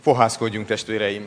Fohászkodjunk, testvéreim!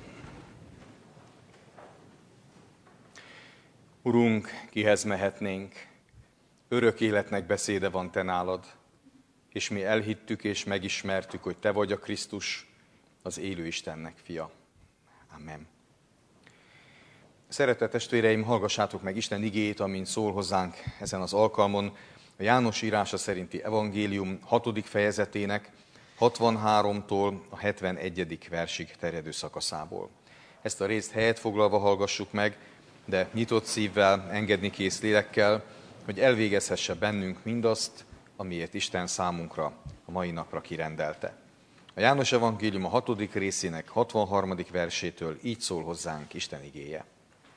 Urunk, kihez mehetnénk? Örök életnek beszéde van te nálad, és mi elhittük és megismertük, hogy te vagy a Krisztus, az élő Istennek fia. Amen. Szeretett testvéreim, hallgassátok meg Isten igéjét, amint szól hozzánk ezen az alkalmon, a János írása szerinti evangélium 6. fejezetének 63-tól a 71. versig terjedő szakaszából. Ezt a részt helyet foglalva hallgassuk meg, de nyitott szívvel, engedni kész lélekkel, hogy elvégezhesse bennünk mindazt, amiért Isten számunkra a mai napra kirendelte. A János evangélium a 6. részének 63. versétől így szól hozzánk Isten igéje.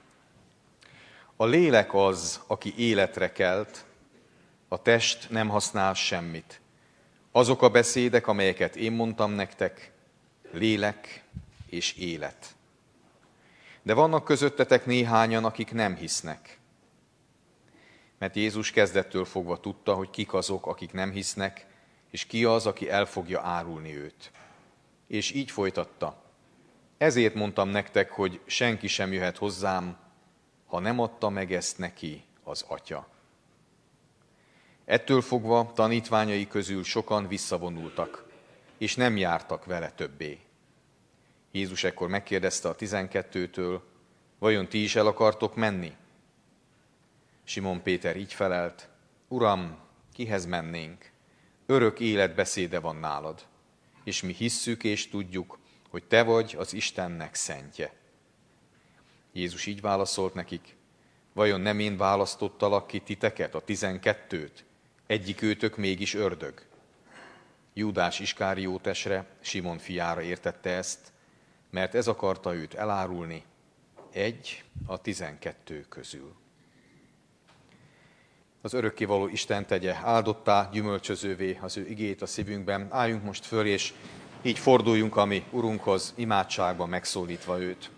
A lélek az, aki életre kelt, a test nem használ semmit. Azok a beszédek, amelyeket én mondtam nektek, lélek és élet. De vannak közöttetek néhányan, akik nem hisznek. Mert Jézus kezdettől fogva tudta, hogy kik azok, akik nem hisznek, és ki az, aki el fogja árulni őt. És így folytatta. Ezért mondtam nektek, hogy senki sem jöhet hozzám, ha nem adta meg ezt neki az Atya. Ettől fogva tanítványai közül sokan visszavonultak, és nem jártak vele többé. Jézus ekkor megkérdezte a 12-től, vajon ti is el akartok menni? Simon Péter így felelt, Uram, kihez mennénk? Örök élet beszéde van nálad, és mi hisszük és tudjuk, hogy te vagy az Istennek szentje. Jézus így válaszolt nekik, vajon nem én választottalak ki titeket, a 12-t, egyik őtök mégis ördög? Júdás Iskáriótesre, Simon fiára értette ezt, mert ez akarta őt elárulni, egy a 12 közül. Az örökkévaló Isten tegye áldottá, gyümölcsözővé az ő igét a szívünkben. Álljunk most föl, és így forduljunk a mi Urunkhoz, imádságban megszólítva őt.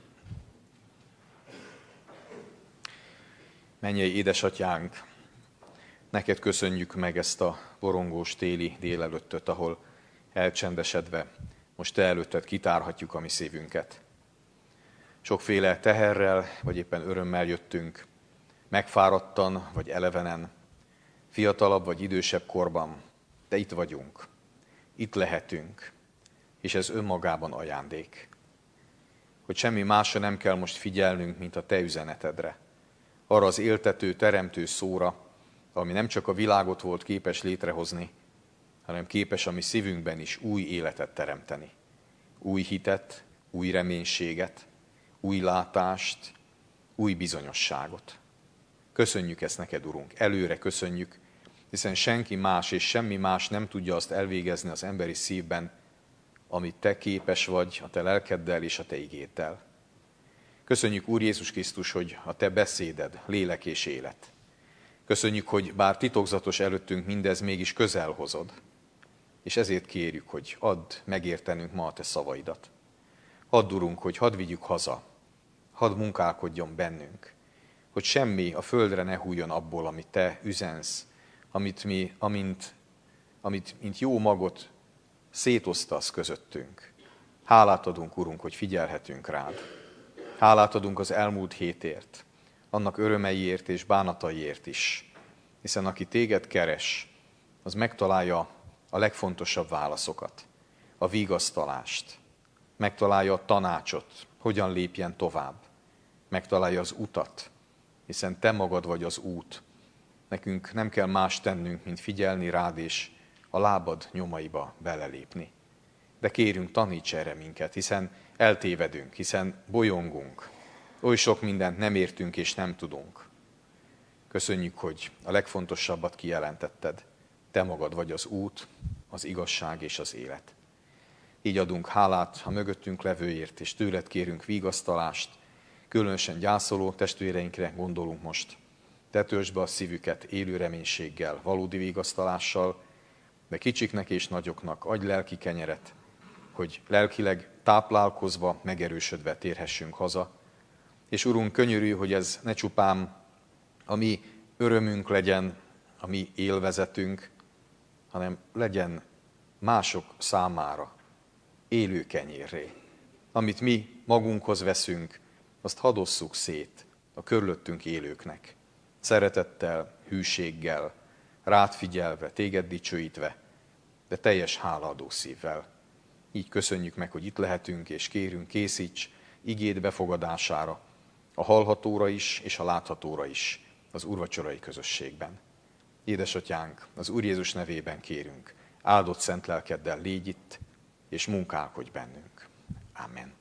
Mennyei édesatyánk, neked köszönjük meg ezt a borongós téli délelőttöt, ahol elcsendesedve most te előtted kitárhatjuk a mi szívünket. Sokféle teherrel, vagy éppen örömmel jöttünk, megfáradtan, vagy elevenen, fiatalabb vagy idősebb korban, de itt vagyunk, itt lehetünk, és ez önmagában ajándék. Hogy semmi másra nem kell most figyelnünk, mint a te üzenetedre, arra az éltető, teremtő szóra, ami nem csak a világot volt képes létrehozni, hanem képes a mi szívünkben is új életet teremteni. Új hitet, új reménységet, új látást, új bizonyosságot. Köszönjük ezt neked, Urunk, előre köszönjük, hiszen senki más és semmi más nem tudja azt elvégezni az emberi szívben, amit te képes vagy a te lelkeddel és a te igéddel. Köszönjük, Úr Jézus Krisztus, hogy a te beszéded lélek és élet. Köszönjük, hogy bár titokzatos előttünk mindez, mégis közel hozod. És ezért kérjük, hogy add megértenünk ma a te szavaidat. Add, Urunk, hogy hadd vigyük haza, hadd munkálkodjon bennünk, hogy semmi a földre ne hújjon abból, amit te üzensz, amit mint jó magot szétosztasz közöttünk. Hálát adunk, Urunk, hogy figyelhetünk rád. Hálát adunk az elmúlt hétért, annak örömeiért és bánataiért is, hiszen aki téged keres, az megtalálja a legfontosabb válaszokat, a vigasztalást, megtalálja a tanácsot, hogyan lépjen tovább, megtalálja az utat, hiszen te magad vagy az út. Nekünk nem kell más tennünk, mint figyelni rád és a lábad nyomaiba belelépni. De kérünk, taníts erre minket, hiszen eltévedünk, hiszen bolyongunk. Oly sok mindent nem értünk és nem tudunk. Köszönjük, hogy a legfontosabbat kijelentetted. Te magad vagy az út, az igazság és az élet. Így adunk hálát a mögöttünk levőért, és tőled kérünk vigasztalást, különösen gyászoló testvéreinkre gondolunk most. Te töltsd be a szívüket élő reménységgel, valódi vigasztalással, de kicsiknek és nagyoknak adj lelki kenyeret, hogy lelkileg táplálkozva, megerősödve térhessünk haza. És Urunk, könyörülj, hogy ez ne csupán a mi örömünk legyen, a mi élvezetünk, hanem legyen mások számára élő kenyérré. Amit mi magunkhoz veszünk, azt hadd osszuk szét a körülöttünk élőknek. Szeretettel, hűséggel, rád figyelve, téged dicsőítve, de teljes hálaadó szívvel. Így köszönjük meg, hogy itt lehetünk, és kérünk, készíts igéd befogadására, a hallhatóra is, és a láthatóra is, az úrvacsorai közösségben. Édesatyánk, az Úr Jézus nevében kérünk, áldott szent lelkeddel légy itt, és munkálkodj bennünk. Amen.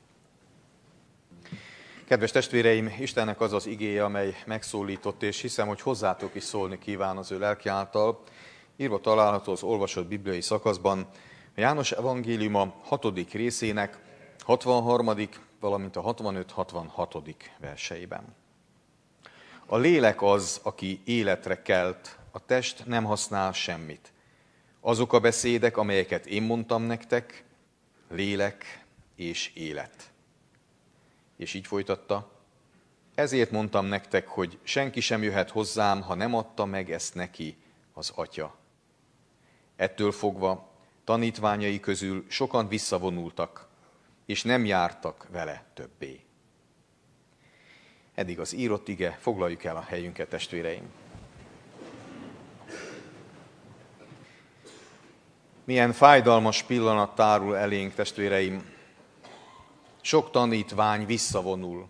Kedves testvéreim, Istennek az az igéje, amely megszólított, és hiszem, hogy hozzátok is szólni kíván az ő lelki által. Írva található az olvasott bibliai szakaszban, a János evangéliuma 6. részének 63., valamint a 65-66. verseiben. A lélek az, aki életre kelt, a test nem használ semmit. Azok a beszédek, amelyeket én mondtam nektek, lélek és élet. És így folytatta, ezért mondtam nektek, hogy senki sem jöhet hozzám, ha nem adta meg ezt neki az Atya. Ettől fogva tanítványai közül sokan visszavonultak, és nem jártak vele többé. Eddig az írott ige, foglaljuk el a helyünket, testvéreim. Milyen fájdalmas pillanat tárul elénk, testvéreim. Sok tanítvány visszavonul.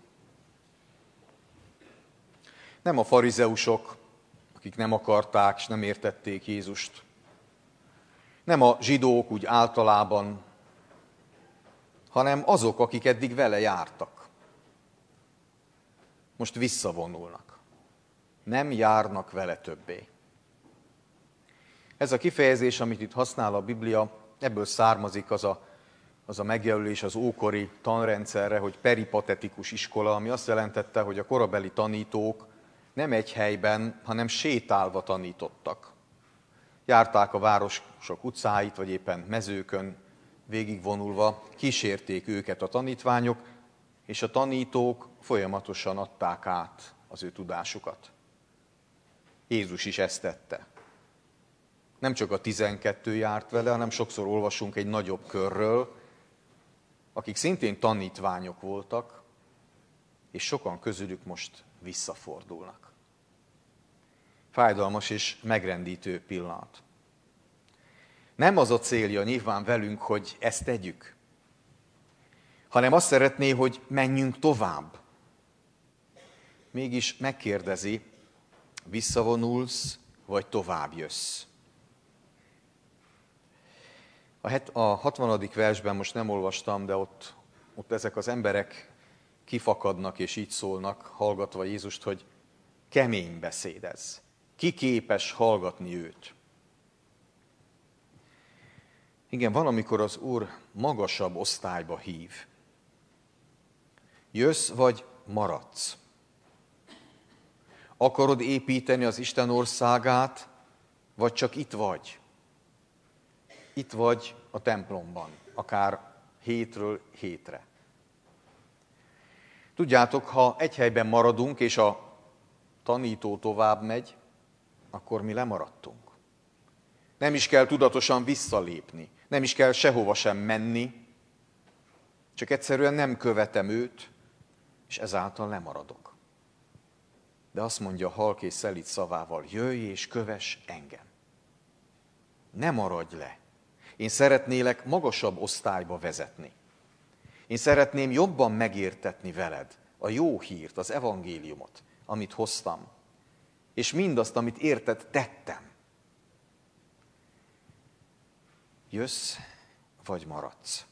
Nem a farizeusok, akik nem akarták és nem értették Jézust. Nem a zsidók úgy általában, hanem azok, akik eddig vele jártak. Most visszavonulnak. Nem járnak vele többé. Ez a kifejezés, amit itt használ a Biblia, ebből származik az a megjelölés az ókori tanrendszerre, hogy peripatetikus iskola, ami azt jelentette, hogy a korabeli tanítók nem egy helyben, hanem sétálva tanítottak. Járták a városok utcáit, vagy éppen mezőkön végigvonulva, kísérték őket a tanítványok, és a tanítók folyamatosan adták át az ő tudásukat. Jézus is ezt tette. Nem csak a 12 járt vele, hanem sokszor olvasunk egy nagyobb körről, akik szintén tanítványok voltak, és sokan közülük most visszafordulnak. Fájdalmas és megrendítő pillanat. Nem az a célja nyilván velünk, hogy ezt tegyük, hanem azt szeretné, hogy menjünk tovább. Mégis megkérdezi, visszavonulsz, vagy tovább jössz. A 60. versben most nem olvastam, de ott ezek az emberek kifakadnak és így szólnak, hallgatva Jézust, hogy kemény beszéd ez. Ki képes hallgatni őt? Igen, van, amikor az Úr magasabb osztályba hív. Jössz vagy maradsz? Akarod építeni az Isten országát, vagy csak itt vagy? Itt vagy a templomban, akár hétről hétre. Tudjátok, ha egy helyben maradunk, és a tanító tovább megy, akkor mi lemaradtunk. Nem is kell tudatosan visszalépni, nem is kell sehova sem menni, csak egyszerűen nem követem őt, és ezáltal lemaradok. De azt mondja halk és szelíd szavával, jöjj és kövess engem. Ne maradj le. Én szeretnélek magasabb osztályba vezetni. Én szeretném jobban megértetni veled a jó hírt, az evangéliumot, amit hoztam, és mindazt, amit érted, tettem. Jössz, vagy maradsz?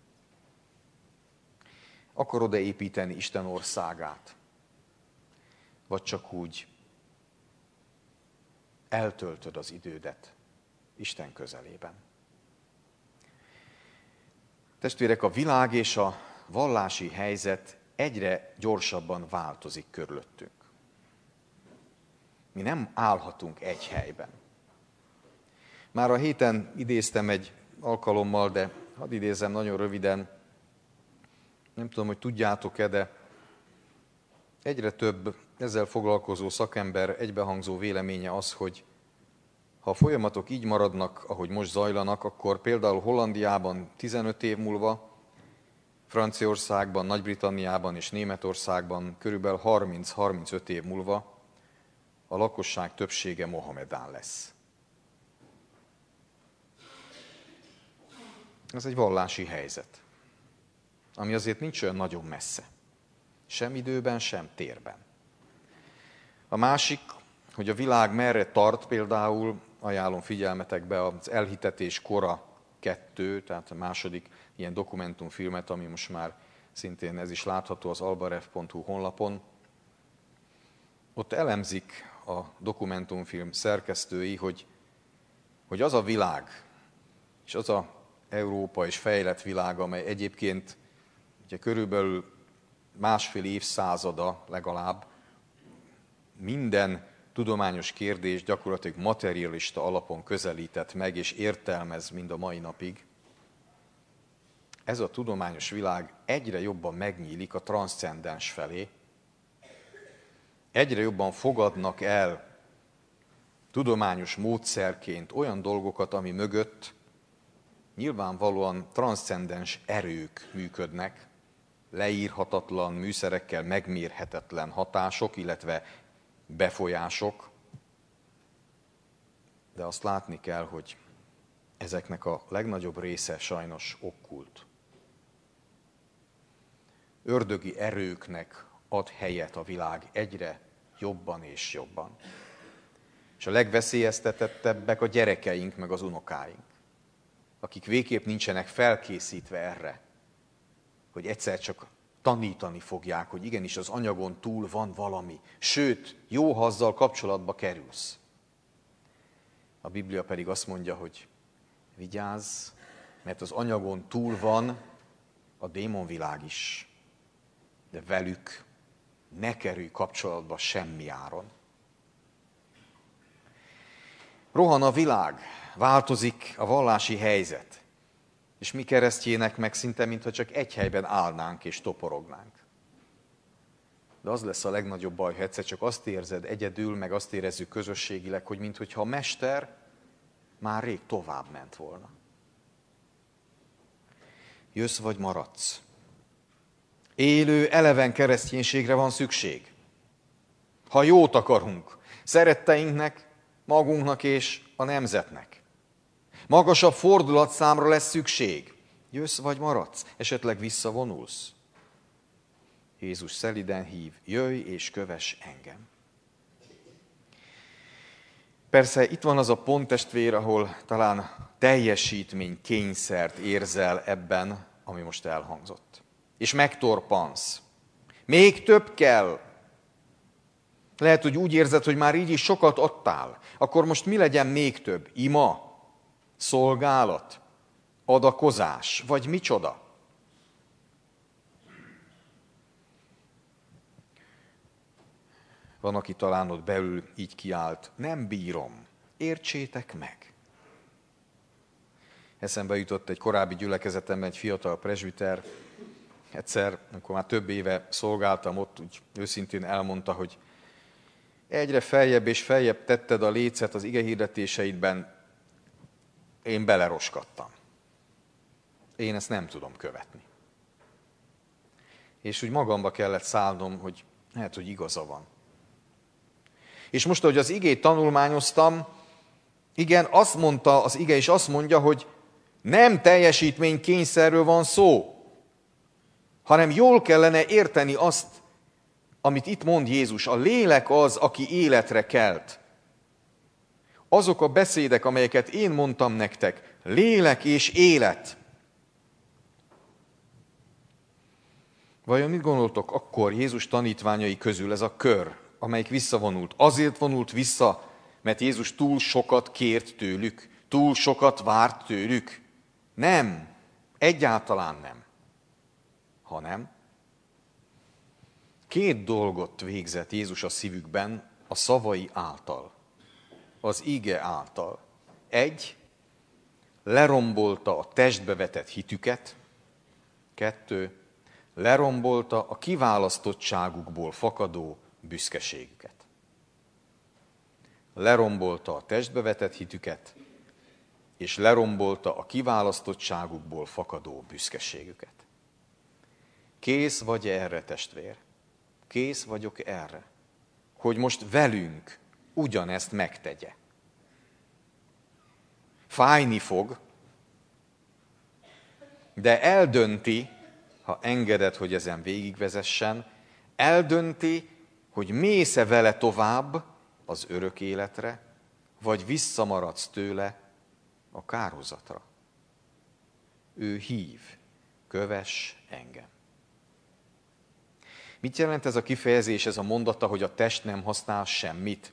Akarod-e építeni Isten országát? Vagy csak úgy eltöltöd az idődet Isten közelében? Testvérek, a világ és a vallási helyzet egyre gyorsabban változik körülöttünk. Mi nem állhatunk egy helyben. Már a héten idéztem egy alkalommal, de hadd idézzem nagyon röviden. Nem tudom, hogy tudjátok-e, de egyre több ezzel foglalkozó szakember egybehangzó véleménye az, hogy Ha a folyamatok így maradnak, ahogy most zajlanak, akkor például Hollandiában 15 év múlva, Franciaországban, Nagy-Britanniában és Németországban körülbelül 30-35 év múlva a lakosság többsége mohamedán lesz. Ez egy vallási helyzet, ami azért nincs olyan nagyon messze. Sem időben, sem térben. A másik, hogy a világ merre tart, például ajánlom figyelmetekbe az Elhitetés kora 2, tehát a második ilyen dokumentumfilmet, ami most már szintén ez is látható az albarev.hu honlapon. Ott elemzik a dokumentumfilm szerkesztői, hogy az a világ, és az a Európa és fejlett világ, amely egyébként ugye körülbelül másfél évszázada legalább minden tudományos kérdés gyakorlatilag materialista alapon közelített meg és értelmez mind a mai napig. Ez a tudományos világ egyre jobban megnyílik a transzcendens felé, egyre jobban fogadnak el tudományos módszerként olyan dolgokat, ami mögött nyilvánvalóan transzcendens erők működnek, leírhatatlan, műszerekkel megmérhetetlen hatások, illetve befolyások, de azt látni kell, hogy ezeknek a legnagyobb része sajnos okkult. Ördögi erőknek ad helyet a világ egyre jobban és jobban. És a legveszélyeztetettebbek a gyerekeink meg az unokáink, akik végképp nincsenek felkészítve erre, hogy egyszer csak tanítani fogják, hogy igenis az anyagon túl van valami, sőt, jó, ha azzal kapcsolatba kerülsz. A Biblia pedig azt mondja, hogy vigyázz, mert az anyagon túl van a démonvilág is, de velük ne kerülj kapcsolatba semmi áron. Rohan a világ, változik a vallási helyzet, és mi keresztjének meg szinte, mintha csak egy helyben állnánk és toporognánk. De az lesz a legnagyobb baj, ha egyszer csak azt érzed egyedül, meg azt érezzük közösségileg, hogy minthogyha a mester már rég tovább ment volna. Jössz vagy maradsz. Élő, eleven kereszténységre van szükség. Ha jót akarunk szeretteinknek, magunknak és a nemzetnek. Magasabb fordulatszámra lesz szükség. Jössz vagy maradsz, esetleg visszavonulsz. Jézus szeliden hív, jöjj és kövess engem. Persze itt van az a pont, testvér, ahol talán teljesítménykényszert érzel ebben, ami most elhangzott. És megtorpansz. Még több kell. Lehet, hogy úgy érzed, hogy már így is sokat adtál. Akkor most mi legyen még több? Ima? Szolgálat? Adakozás? Vagy micsoda? Van, aki talán ott belül így kiált, nem bírom, értsétek meg. Eszembe jutott egy korábbi gyülekezetemben egy fiatal presbiter. Egyszer, amikor már több éve szolgáltam ott, úgy őszintén elmondta, hogy egyre feljebb és feljebb tetted a lécet az igehirdetéseidben, én beleroskadtam. Én ezt nem tudom követni. És úgy magamba kellett szállnom, hogy lehet, hogy igaza van. És most, ahogy az igét tanulmányoztam, igen, azt mondta az ige, és azt mondja, hogy nem teljesítménykényszerről van szó, hanem jól kellene érteni azt, amit itt mond Jézus. A lélek az, aki életre kelt. Azok a beszédek, amelyeket én mondtam nektek, lélek és élet. Vajon mit gondoltok akkor Jézus tanítványai közül ez a kör, amelyik visszavonult? Azért vonult vissza, mert Jézus túl sokat kért tőlük, túl sokat várt tőlük? Nem, egyáltalán nem. Hanem két dolgot végzett Jézus a szívükben a szavai által, az ige által. Egy, lerombolta a testbe vetett hitüket. Kettő, lerombolta a kiválasztottságukból fakadó büszkeségüket. lerombolta a testbe vetett hitüket, és lerombolta a kiválasztottságukból fakadó büszkeségüket. Kész vagy erre, testvér? Kész vagyok erre, hogy most velünk ugyanezt megtegye. Fájni fog, de eldönti, ha engeded, hogy ezen végigvezessen, eldönti, hogy mész-e vele tovább az örök életre, vagy visszamaradsz tőle a kárhozatra. Ő hív, kövess engem. Mit jelent ez a kifejezés, ez a mondata, hogy a test nem használ semmit?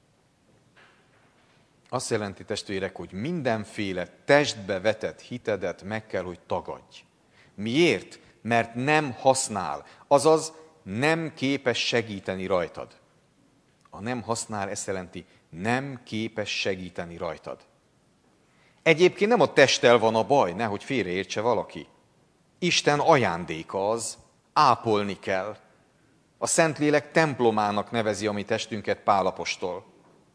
Azt jelenti, testvérek, hogy mindenféle testbe vetett hitedet meg kell, hogy tagadj. Miért? Mert nem használ, azaz nem képes segíteni rajtad. A nem használ ezt jelenti, nem képes segíteni rajtad. Egyébként nem a testtel van a baj, nehogy félreértse valaki. Isten ajándéka az, ápolni kell. A Szentlélek templomának nevezi a mi testünket Pál apostol.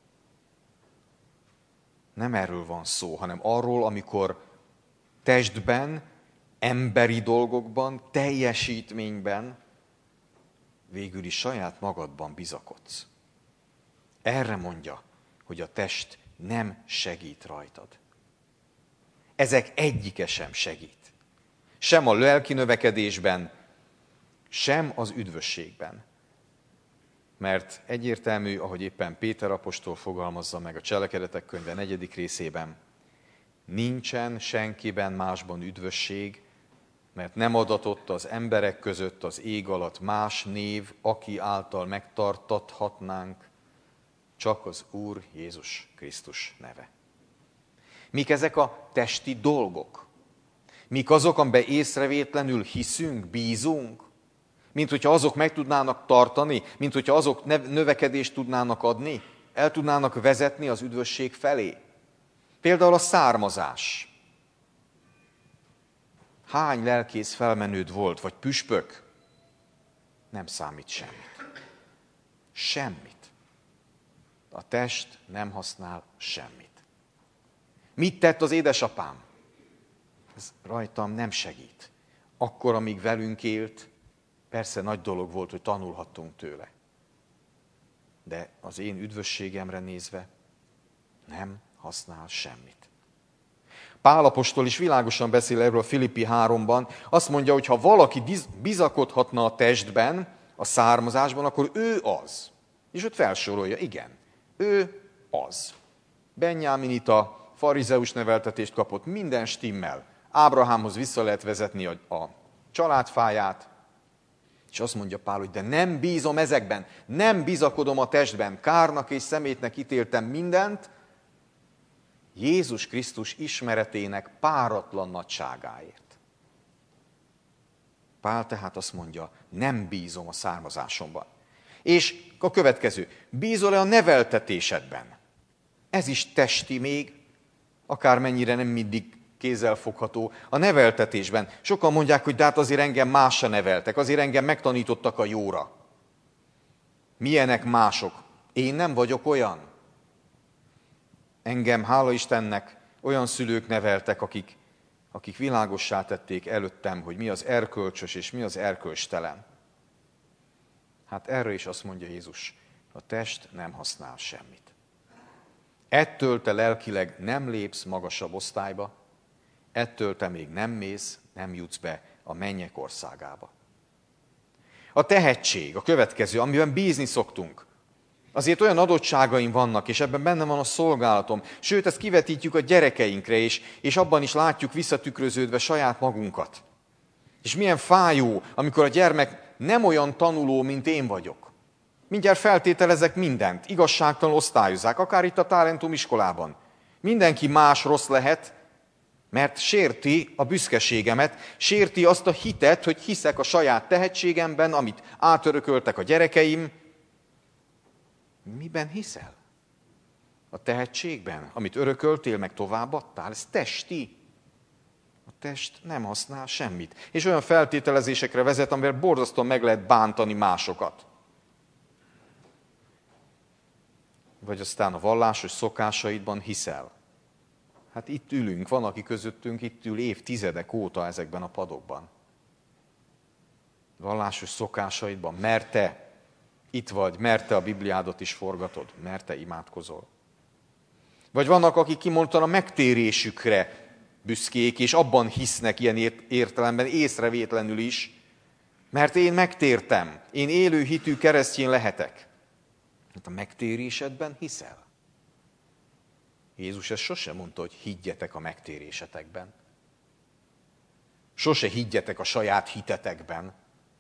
Nem erről van szó, hanem arról, amikor testben, emberi dolgokban, teljesítményben végül is saját magadban bizakodsz. Erre mondja, hogy a test nem segít rajtad. Ezek egyike sem segít. Sem a lelki növekedésben, sem az üdvösségben. Mert egyértelmű, ahogy éppen Péter apostol fogalmazza meg a Cselekedetek könyve 4. részében, nincsen senkiben másban üdvösség, mert nem adatott az emberek között az ég alatt más név, aki által megtartathatnánk, csak az Úr Jézus Krisztus neve. Mik ezek a testi dolgok? Mik azok, amiben észrevétlenül hiszünk, bízunk? Mint hogyha azok meg tudnának tartani, mint hogyha azok növekedést tudnának adni, el tudnának vezetni az üdvösség felé. Például a származás. Hány lelkész felmenőd volt, vagy püspök? Nem számít semmit. Semmit. A test nem használ semmit. Mit tett az édesapám? Ez rajtam nem segít. Akkor, amíg velünk élt, persze nagy dolog volt, hogy tanulhattunk tőle. De az én üdvösségemre nézve nem használ semmit. Pál apostol is világosan beszél erről a Filippi 3-ban. Azt mondja, hogy ha valaki bizakodhatna a testben, a származásban, akkor ő az. És ott felsorolja, igen, ő az. Benjáminita, farizeus neveltetést kapott, minden stimmel. Ábrahámhoz vissza lehet vezetni a családfáját, és azt mondja Pál, hogy de nem bízom ezekben, nem bizakodom a testben, kárnak és szemétnek ítéltem mindent, Jézus Krisztus ismeretének páratlan nagyságáért. Pál tehát azt mondja, nem bízom a származásomban. És a következő, bízol-e a neveltetésedben? Ez is testi még, akármennyire nem mindig kézzelfogható. A neveltetésben sokan mondják, hogy de hát azért engem másra neveltek, azért engem megtanítottak a jóra. Milyenek mások? Én nem vagyok olyan. Engem, hála Istennek, olyan szülők neveltek, akik világossá tették előttem, hogy mi az erkölcsös és mi az erkölcstelen. Hát erre is azt mondja Jézus, a test nem használ semmit. Ettől te lelkileg nem lépsz magasabb osztályba, ettől te még nem mész, nem jutsz be a mennyek országába. A tehetség, a következő, amiben bízni szoktunk. Azért olyan adottságaim vannak, és ebben benne van a szolgálatom. Sőt, ezt kivetítjük a gyerekeinkre, és abban is látjuk visszatükröződve saját magunkat. És milyen fájó, amikor a gyermek nem olyan tanuló, mint én vagyok. Mindjárt feltételezek mindent, igazságtalan osztályozzák, akár itt a Talentum iskolában. Mindenki más rossz lehet, mert sérti a büszkeségemet, sérti azt a hitet, hogy hiszek a saját tehetségemben, amit átörököltek a gyerekeim. Miben hiszel? A tehetségben, amit örököltél, meg továbbadtál? Ez testi. A test nem használ semmit. És olyan feltételezésekre vezet, amivel borzasztóan meg lehet bántani másokat. vagy aztán a vallásos szokásaidban hiszel? Hát itt ülünk, van, aki közöttünk itt ül évtizedek óta ezekben a padokban. Vallásos szokásaidban, mert te itt vagy, mert te a Bibliádat is forgatod, mert te imádkozol. Vagy vannak, akik kimondtan a megtérésükre büszkék, és abban hisznek ilyen értelemben észrevétlenül is, mert én megtértem, én élő hitű keresztény lehetek. Hát a megtérésedben hiszel? Jézus ezt sosem mondta, hogy higgyetek a megtérésetekben. Sose higgyetek a saját hitetekben.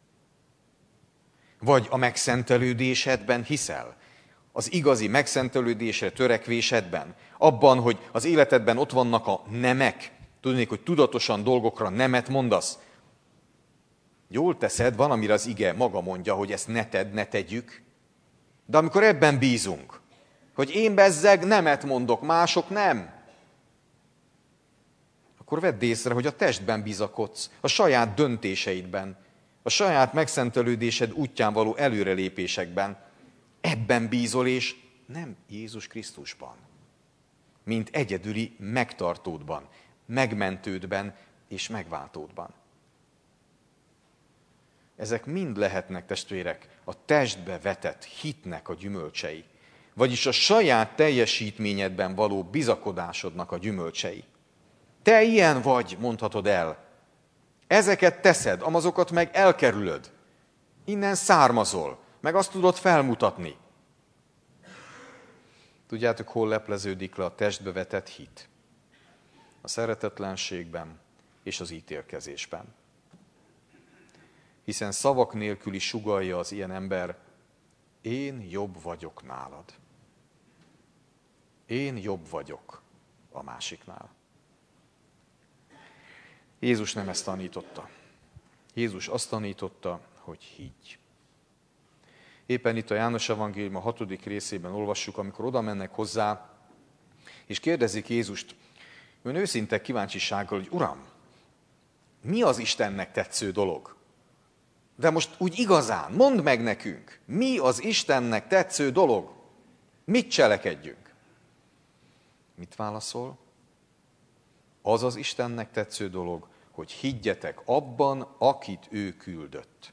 Vagy a megszentelődésedben hiszel? Az igazi megszentelődésre törekvésedben? Abban, hogy az életedben ott vannak a nemek? Tudnék, hogy tudatosan dolgokra nemet mondasz? Jól teszed, van, amire az ige maga mondja, hogy ezt ne tedd, ne tegyük. De amikor ebben bízunk, hogy én bezzeg nemet mondok, mások nem, akkor vedd észre, hogy a testben bizakodsz, a saját döntéseidben, a saját megszentelődésed útján való előrelépésekben. Ebben bízol, és nem Jézus Krisztusban, mint egyedüli megtartódban, megmentődben és megváltódban. Ezek mind lehetnek, testvérek, a testbe vetett hitnek a gyümölcsei, vagyis a saját teljesítményedben való bizakodásodnak a gyümölcsei. Te ilyen vagy, mondhatod el. Ezeket teszed, amazokat meg elkerülöd. Innen származol, meg azt tudod felmutatni. Tudjátok, hol lepleződik le a testbe vetett hit? A szeretetlenségben és az ítélkezésben. Hiszen szavak nélkül is sugallja az ilyen ember, én jobb vagyok nálad. Én jobb vagyok a másiknál. Jézus nem ezt tanította. Jézus azt tanította, hogy higgy. Éppen itt a János Evangélium a 6. részében olvassuk, amikor oda mennek hozzá, és kérdezik Jézust, ön őszinte kíváncsisággal, hogy Uram, mi az Istennek tetsző dolog? De most úgy igazán, mondd meg nekünk, mi az Istennek tetsző dolog? Mit cselekedjünk? Mit válaszol? Az az Istennek tetsző dolog, hogy higgyetek abban, akit ő küldött.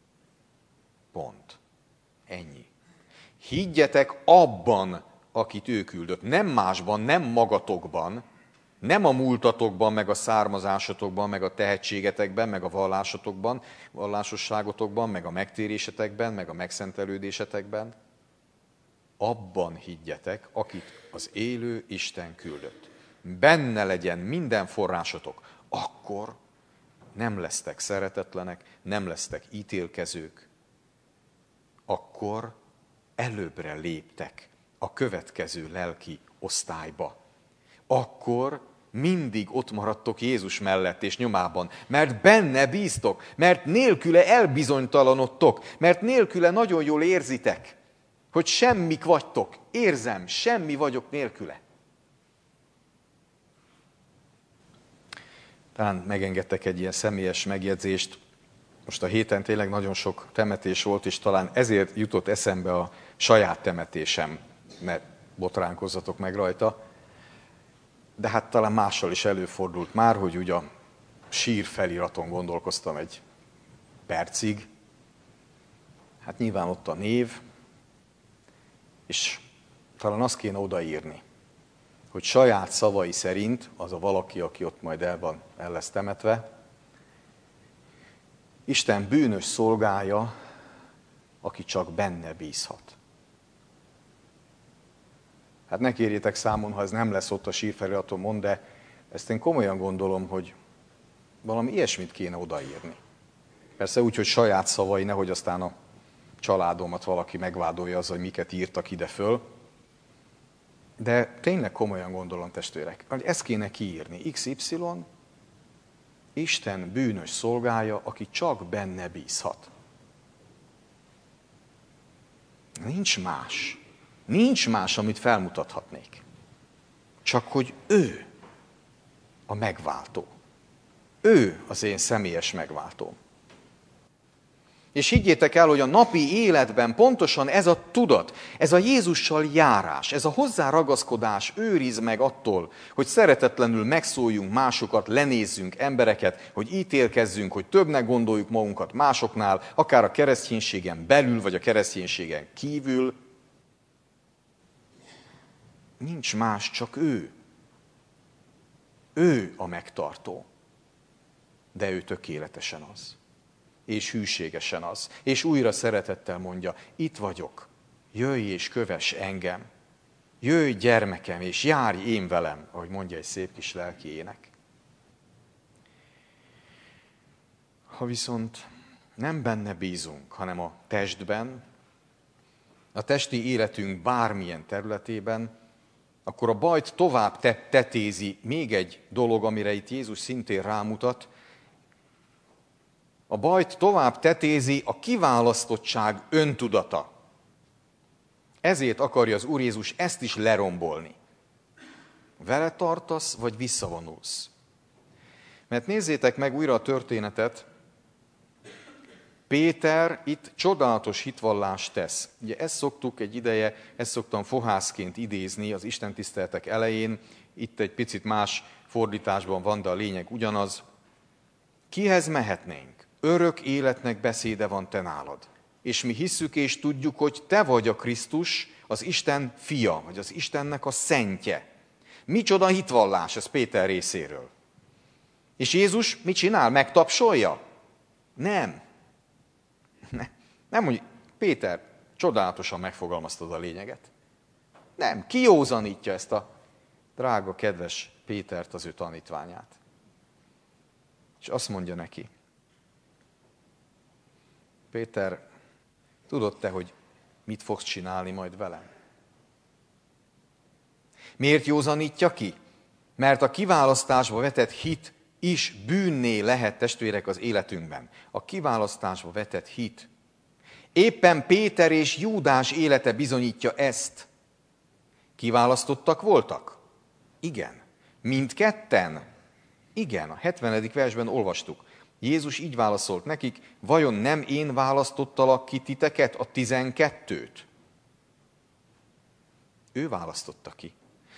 Pont. Ennyi. Higgyetek abban, akit ő küldött. Nem másban, nem magatokban, nem a múltatokban, meg a származásotokban, meg a tehetségetekben, meg a vallásotokban, vallásosságotokban, meg a megtérésetekben, meg a megszentelődésetekben. Abban higgyetek, akit az élő Isten küldött. Benne legyen minden forrásotok. Akkor nem lesztek szeretetlenek, nem lesztek ítélkezők. Akkor előbbre léptek a következő lelki osztályba. Akkor mindig ott maradtok Jézus mellett és nyomában, mert benne bíztok, mert nélküle elbizonytalanodtok, mert nélküle nagyon jól érzitek, hogy semmik vagytok. Érzem, semmi vagyok nélküle. Talán megengedtek egy ilyen személyes megjegyzést. Most a héten tényleg nagyon sok temetés volt, és talán ezért jutott eszembe a saját temetésem, ne botránkozzatok meg rajta. De hát talán mással is előfordult már, hogy ugye a sír feliraton gondolkoztam egy percig. Hát nyilván ott a név, és talán azt kéne odaírni, hogy saját szavai szerint az a valaki, aki ott majd el lesz temetve, Isten bűnös szolgája, aki csak benne bízhat. Hát ne kérjétek számon, ha ez nem lesz ott a sírfeliratomon, de ezt én komolyan gondolom, hogy valami ilyesmit kéne odaírni. Persze úgy, hogy saját szavai, nehogy aztán a családomat valaki megvádolja azzal, hogy miket írtak ide föl. De tényleg komolyan gondolom, testvérek, hogy ezt kéne kiírni. XY, Isten bűnös szolgája, aki csak benne bízhat. Nincs más. Nincs más, amit felmutathatnék. Csak hogy ő a megváltó. Ő az én személyes megváltóm. És higgyétek el, hogy a napi életben pontosan ez a tudat, ez a Jézussal járás, ez a hozzáragaszkodás őriz meg attól, hogy szeretetlenül megszóljunk másokat, lenézzünk embereket, hogy ítélkezzünk, hogy többnek gondoljuk magunkat másoknál, akár a kereszténységen belül, vagy a kereszténységen kívül. Nincs más, csak ő. Ő a megtartó. De ő tökéletesen az. És hűségesen az. És újra szeretettel mondja, itt vagyok, jöjj és kövess engem. Jöjj gyermekem, és járj én velem, ahogy mondja egy szép kis lelki ének. Ha viszont nem benne bízunk, hanem a testben, a testi életünk bármilyen területében, akkor a bajt tovább tetézi még egy dolog, amire itt Jézus szintén rámutat. A bajt tovább tetézi a kiválasztottság öntudata. Ezért akarja az Úr Jézus ezt is lerombolni. Vele tartasz, vagy visszavonulsz? Mert nézzétek meg újra a történetet. Péter itt csodálatos hitvallást tesz. Ugye ezt szoktuk egy ideje, ezt szoktam fohászként idézni az istentiszteletek elején. Itt egy picit más fordításban van, de a lényeg ugyanaz. Kihez mehetnénk? Örök életnek beszéde van te nálad. És mi hisszük és tudjuk, hogy te vagy a Krisztus, az Isten fia, vagy az Istennek a szentje. Micsoda hitvallás ez Péter részéről. És Jézus mit csinál? Megtapsolja? Nem. Nem mondja, Péter, csodálatosan megfogalmaztad a lényeget. Nem, kijózanítja ezt a drága, kedves Pétert, az ő tanítványát. És azt mondja neki, Péter, tudod te, hogy mit fogsz csinálni majd velem? Miért józanítja ki? Mert a kiválasztásba vetett hit is bűnné lehet, testvérek, az életünkben. A kiválasztásba vetett hit. Éppen Péter és Júdás élete bizonyítja ezt. Kiválasztottak voltak? Igen. Mindketten? Igen. A 70. versben olvastuk. Jézus így válaszolt nekik, vajon nem én választottalak ki titeket, a 12-t? Ő választotta ki.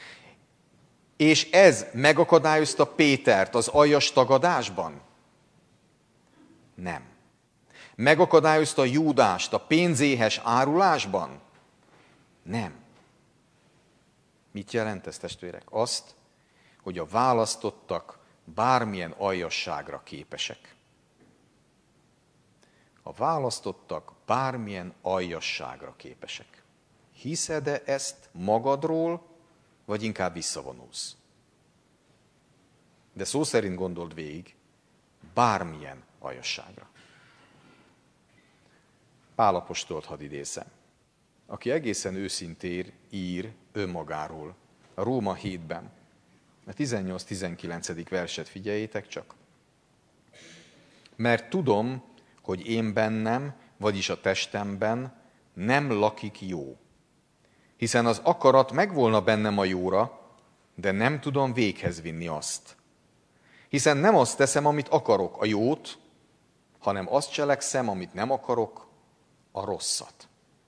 És ez megakadályozta Pétert az aljas tagadásban? Nem. Megakadályozta Júdást a pénzéhes árulásban? Nem. Mit jelent ez, testvérek? Azt, hogy a választottak bármilyen aljasságra képesek. A választottak bármilyen aljasságra képesek. Hiszed-e ezt magadról, vagy inkább visszavonulsz? De szó szerint gondold végig, bármilyen aljasságra. Pál apostolt hadd idézzem, aki egészen őszintén ír önmagáról a Róma 7-ben. A 18-19. verset figyeljétek csak. Mert tudom, hogy én bennem, vagyis a testemben nem lakik jó. Hiszen az akarat megvolna bennem a jóra, de nem tudom véghez vinni azt. Hiszen nem azt teszem, amit akarok, a jót, hanem azt cselekszem, amit nem akarok, a rosszat.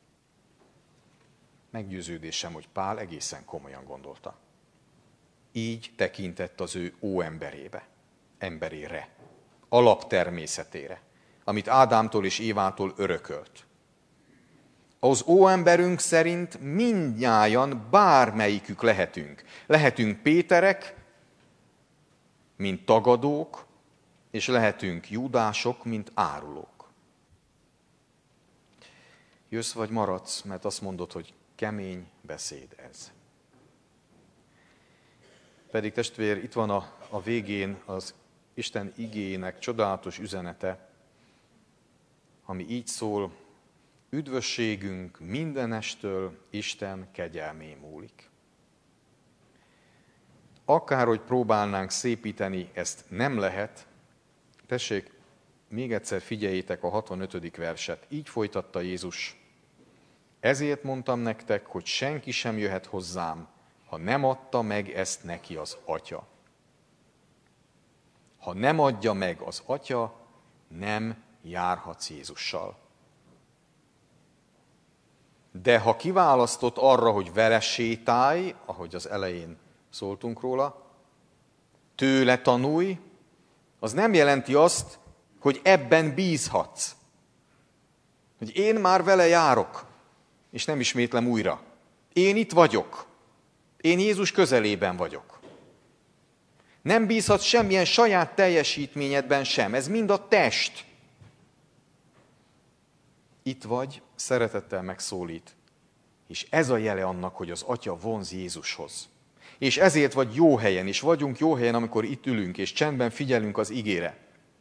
Meggyőződésem, hogy Pál egészen komolyan gondolta. Így tekintett az ő emberére, alaptermészetére, amit Ádámtól és Évától örökölt. Az óemberünk szerint mindnyájan bármelyikük lehetünk. Lehetünk Péterek, mint tagadók, és lehetünk Júdások, mint árulók. Jössz vagy maradsz, mert azt mondod, hogy kemény beszéd ez. Pedig testvér, itt van a végén az Isten igéjének csodálatos üzenete, ami így szól, üdvösségünk mindenestől Isten kegyelmén múlik. Akárhogy próbálnánk szépíteni, ezt nem lehet. Tessék, még egyszer figyeljétek a 65. verset. Így folytatta Jézus. Ezért mondtam nektek, hogy senki sem jöhet hozzám, ha nem adta meg ezt neki az Atya. Ha nem adja meg az Atya, nem járhatsz Jézussal. De ha kiválasztott arra, hogy vele sétálj, ahogy az elején szóltunk róla, tőle tanulj, az nem jelenti azt, hogy ebben bízhatsz. Hogy én már vele járok, és nem ismétlem újra. Én itt vagyok. Én Jézus közelében vagyok. Nem bízhatsz semmilyen saját teljesítményedben sem. Ez mind a test. Itt vagy, szeretettel megszólít. És ez a jele annak, hogy az Atya vonz Jézushoz. És ezért vagy jó helyen, és vagyunk jó helyen, amikor itt ülünk, és csendben figyelünk az igére.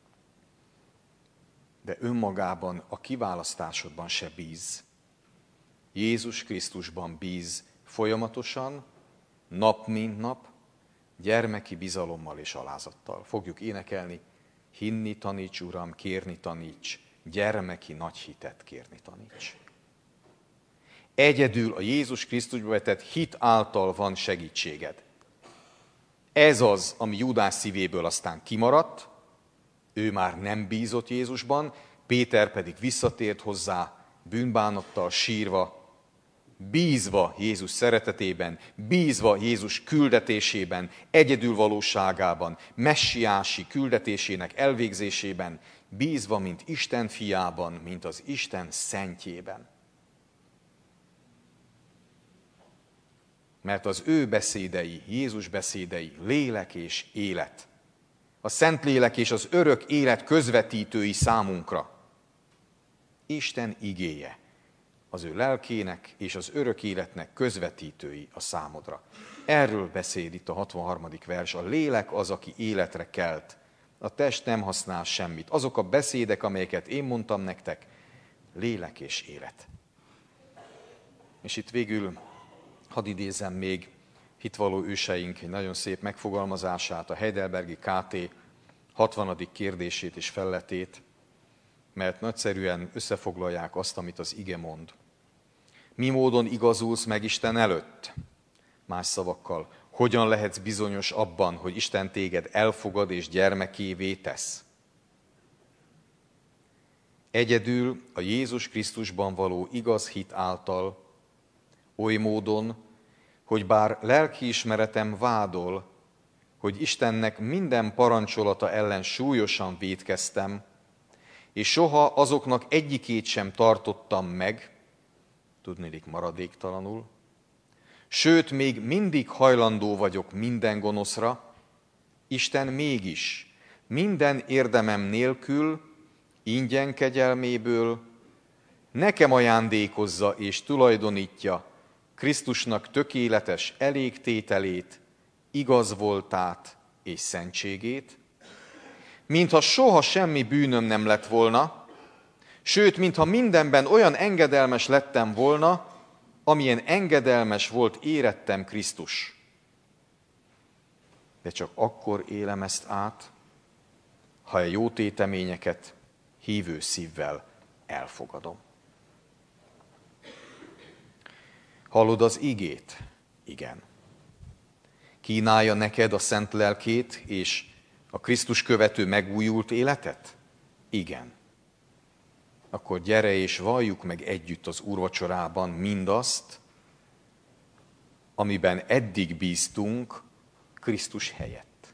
De önmagában, a kiválasztásodban se bíz. Jézus Krisztusban bíz folyamatosan, nap mint nap, gyermeki bizalommal és alázattal. Fogjuk énekelni, hinni taníts, Uram, kérni taníts, gyermeki nagy hitet kérni taníts. Egyedül a Jézus Krisztusba vetett hit által van segítséged. Ez az, ami Júdás szívéből aztán kimaradt, ő már nem bízott Jézusban, Péter pedig visszatért hozzá, bűnbánattal sírva, bízva Jézus szeretetében, bízva Jézus küldetésében, egyedülvalóságában, messiási küldetésének elvégzésében, bízva, mint Isten fiában, mint az Isten szentjében. Mert az ő beszédei, Jézus beszédei, lélek és élet. A Szentlélek és az örök élet közvetítői számunkra. Isten igéje, az ő lelkének és az örök életnek közvetítői a számodra. Erről beszél itt a 63. vers. A lélek az, aki életre kelt. A test nem használ semmit. Azok a beszédek, amelyeket én mondtam nektek, lélek és élet. És itt végül hadd idézem még hitvalló őseink egy nagyon szép megfogalmazását, a Heidelbergi KT 60. kérdését és felletét, mert nagyszerűen összefoglalják azt, amit az ige mond. Mi módon igazulsz meg Isten előtt? Más szavakkal, hogyan lehetsz bizonyos abban, hogy Isten téged elfogad és gyermekévé tesz? Egyedül a Jézus Krisztusban való igaz hit által, oly módon, hogy bár lelkiismeretem vádol, hogy Istennek minden parancsolata ellen súlyosan vétkeztem, és soha azoknak egyikét sem tartottam meg, tudniillik maradéktalanul, sőt, még mindig hajlandó vagyok minden gonoszra, Isten mégis minden érdemem nélkül, ingyen kegyelméből nekem ajándékozza és tulajdonítja Krisztusnak tökéletes elégtételét, igaz voltát és szentségét, mintha soha semmi bűnöm nem lett volna, sőt, mintha mindenben olyan engedelmes lettem volna, amilyen engedelmes volt érettem Krisztus. De csak akkor élem ezt át, ha a jó téteményeket hívő szívvel elfogadom. Hallod az igét? Igen. Kínálja neked a szent lelkét és a Krisztus követő megújult életet? Igen. Akkor gyere és valljuk meg együtt az úrvacsorában mindazt, amiben eddig bíztunk Krisztus helyett.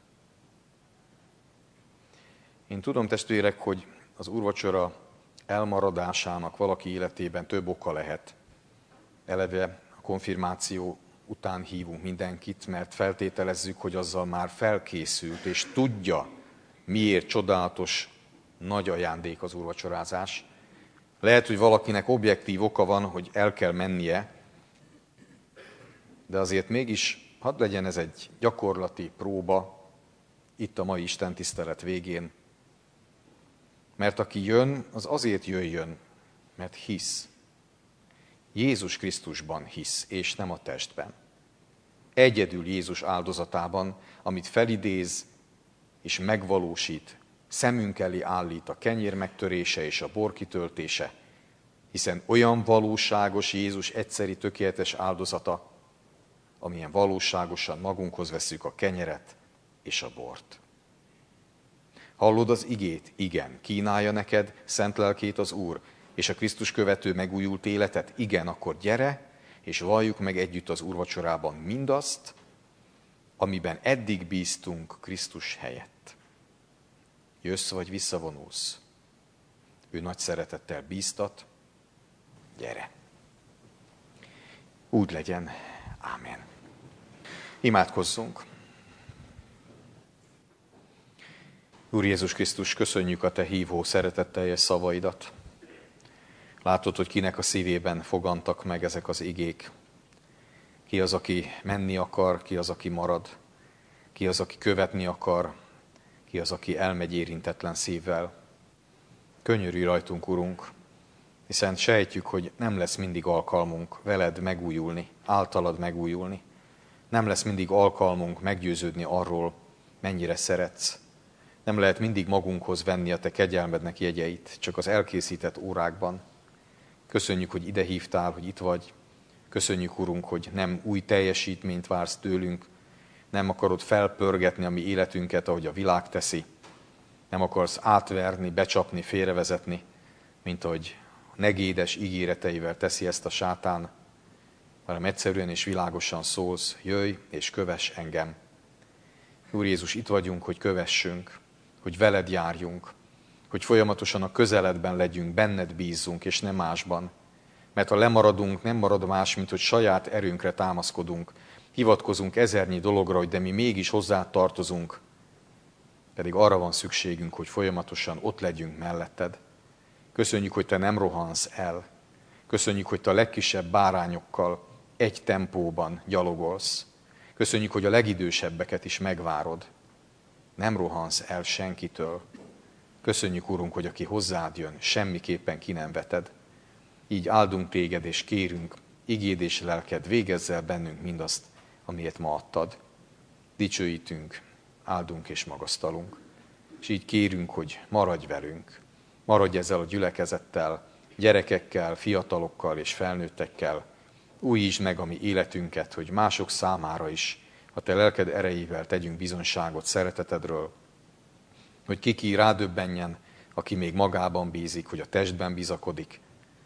Én tudom, testvérek, hogy az úrvacsora elmaradásának valaki életében több oka lehet. Eleve a konfirmáció után hívunk mindenkit, mert feltételezzük, hogy azzal már felkészült, és tudja, miért csodálatos, nagy ajándék az úrvacsorázás. Lehet, hogy valakinek objektív oka van, hogy el kell mennie, de azért mégis hadd legyen ez egy gyakorlati próba itt a mai istentisztelet végén. Mert aki jön, az azért jöjjön, mert hisz. Jézus Krisztusban hisz, és nem a testben. Egyedül Jézus áldozatában, amit felidéz és megvalósít, szemünk elé állít a kenyér megtörése és a bor kitöltése, hiszen olyan valóságos Jézus egyszeri tökéletes áldozata, amilyen valóságosan magunkhoz vesszük a kenyeret és a bort. Hallod az igét? Igen. Kínálja neked szent lelkét az Úr. és a Krisztus követő megújult életet? Igen, akkor gyere, és valljuk meg együtt az úrvacsorában mindazt, amiben eddig bíztunk Krisztus helyett. Jössz vagy visszavonulsz? Ő nagy szeretettel bíztat, gyere! Úgy legyen. Ámen. Imádkozzunk. Úr Jézus Krisztus, köszönjük a Te hívó, szeretetteljes szavaidat. Látod, hogy kinek a szívében fogantak meg ezek az igék. Ki az, aki menni akar, ki az, aki marad, ki az, aki követni akar, ki az, aki elmegy érintetlen szívvel. Könyörülj rajtunk, Urunk, hiszen sejtjük, hogy nem lesz mindig alkalmunk veled megújulni, általad megújulni. Nem lesz mindig alkalmunk meggyőződni arról, mennyire szeretsz. Nem lehet mindig magunkhoz venni a Te kegyelmednek jegyeit, csak az elkészített órákban. Köszönjük, hogy ide hívtál, hogy itt vagy. Köszönjük, Urunk, hogy nem új teljesítményt vársz tőlünk, nem akarod felpörgetni a mi életünket, ahogy a világ teszi. Nem akarsz átverni, becsapni, félrevezetni, mint ahogy a negédes ígéreteivel teszi ezt a sátán, hanem egyszerűen és világosan szólsz, jöjj és kövess engem. Úr Jézus, itt vagyunk, hogy kövessünk, hogy veled járjunk, hogy folyamatosan a közeledben legyünk, benned bízzunk, és nem másban. Mert ha lemaradunk, nem marad más, mint hogy saját erőnkre támaszkodunk, hivatkozunk ezernyi dologra, hogy de mi mégis hozzá tartozunk, pedig arra van szükségünk, hogy folyamatosan ott legyünk melletted. Köszönjük, hogy Te nem rohansz el. Köszönjük, hogy Te a legkisebb bárányokkal egy tempóban gyalogolsz. Köszönjük, hogy a legidősebbeket is megvárod. Nem rohansz el senkitől. Köszönjük, Urunk, hogy aki hozzád jön, semmiképpen ki nem veted. Így áldunk Téged és kérünk, igéd és lelked, végezz el bennünk mindazt, amiért ma adtad. Dicsőítünk, áldunk és magasztalunk. És így kérünk, hogy maradj velünk. Maradj ezzel a gyülekezettel, gyerekekkel, fiatalokkal és felnőttekkel. Újítsd meg a mi életünket, hogy mások számára is a Te lelked erejével tegyünk bizonyságot szeretetedről. Hogy ki rádöbbenjen, aki még magában bízik, hogy a testben bizakodik,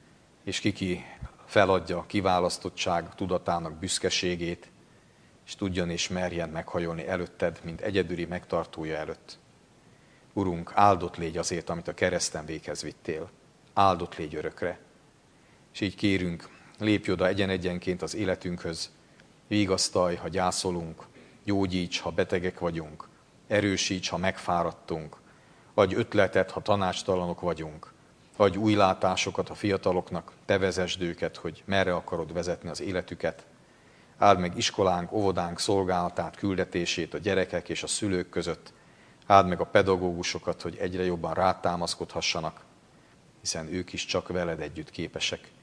és ki feladja a kiválasztottság tudatának büszkeségét, és tudjon és merjen meghajolni előtted, mint egyedüli megtartója előtt. Urunk, áldott légy azért, amit a kereszten véghez vittél. Áldott légy örökre. És így kérünk, lépj oda egyen-egyenként az életünkhöz, vigasztalj, ha gyászolunk, gyógyíts, ha betegek vagyunk, erősíts, ha megfáradtunk, adj ötletet, ha tanácstalanok vagyunk, adj új látásokat a fiataloknak, te vezesd őket, hogy merre akarod vezetni az életüket. Áld meg iskolánk, óvodánk szolgálatát, küldetését a gyerekek és a szülők között. Áld meg a pedagógusokat, hogy egyre jobban rátámaszkodhassanak, hiszen ők is csak veled együtt képesek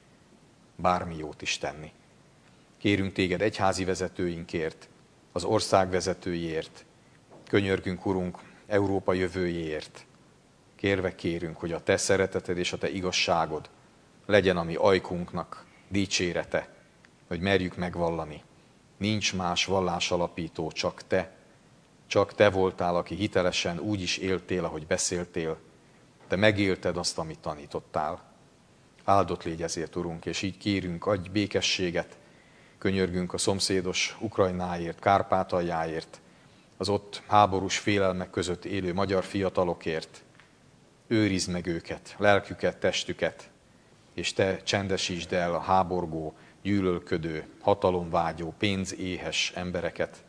bármi jót is tenni. Kérünk Téged egyházi vezetőinkért, az ország vezetőiért, könyörgünk, Urunk, Európa jövőjéért. Kérve kérünk, hogy a Te szereteted és a Te igazságod legyen a mi ajkunknak dicsérete, hogy merjük megvallani. Nincs más vallásalapító, csak Te. Csak Te voltál, aki hitelesen úgy is éltél, ahogy beszéltél. Te megélted azt, amit tanítottál. Áldott légy ezért, Urunk, és így kérünk, adj békességet. Könyörgünk a szomszédos Ukrajnáért, Kárpátaljáért, az ott háborús félelmek között élő magyar fiatalokért. Őrizd meg őket, lelküket, testüket, és Te csendesítsd el a háborgó, gyűlölködő, hatalomvágyó, pénzéhes embereket.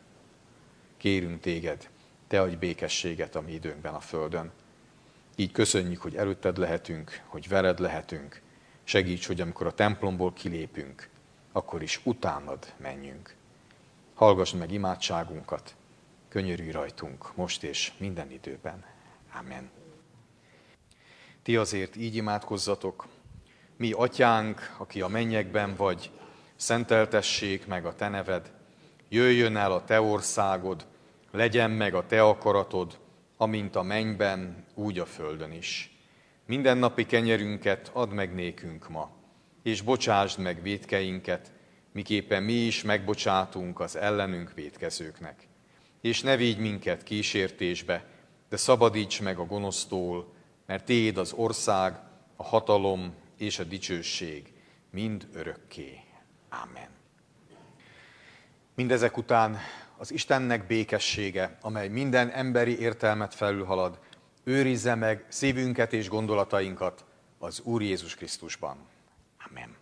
Kérünk Téged, Te adj békességet a mi időnkben a földön. Így köszönjük, hogy előtted lehetünk, hogy veled lehetünk. Segíts, hogy amikor a templomból kilépünk, akkor is utánad menjünk. Hallgass meg imádságunkat, könyörülj rajtunk most és minden időben. Amen. Ti azért így imádkozzatok: mi atyánk, aki a mennyekben vagy, szenteltessék meg a te neved, jöjjön el a te országod, legyen meg a te akaratod, amint a mennyben, úgy a földön is. Mindennapi kenyerünket add meg nékünk ma, és bocsásd meg vétkeinket, miképpen mi is megbocsátunk az ellenünk vétkezőknek. És ne vigy minket kísértésbe, de szabadíts meg a gonosztól, mert Tiéd az ország, a hatalom és a dicsőség mind örökké. Amen. Mindezek után az Istennek békessége, amely minden emberi értelmet felülhalad, őrizze meg szívünket és gondolatainkat az Úr Jézus Krisztusban. Amen.